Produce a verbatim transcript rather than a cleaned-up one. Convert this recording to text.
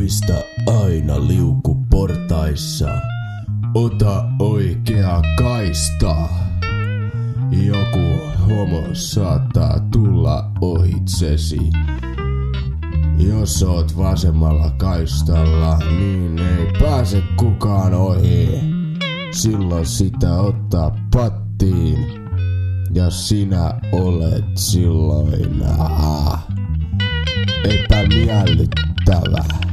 Muista aina liukuportaissa, ota oikea kaista. Joku homo saattaa tulla ohitsesi. Jos oot vasemmalla kaistalla, niin ei pääse kukaan ohi. Silloin sitä ottaa pattiin, ja sinä olet silloin ah, epämiellyttävä.